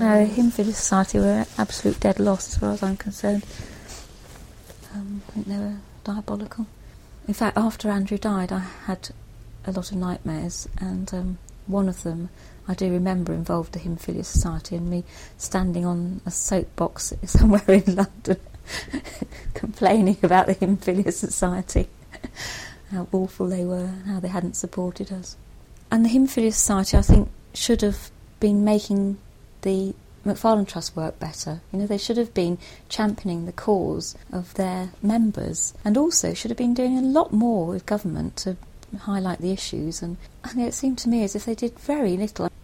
No, Haemophilia Society were an absolute dead loss as far as I'm concerned. I think they were diabolical. In fact, after Andrew died, I had a lot of nightmares, and one of them I do remember involved the Haemophilia Society and me standing on a soapbox somewhere in London complaining about the Haemophilia Society, how awful they were and how they hadn't supported us. And the Haemophilia Society, I think, should have been making the Macfarlane Trust work better. You know, they should have been championing the cause of their members, and also should have been doing a lot more with government to highlight the issues. And it seemed to me as if they did very little.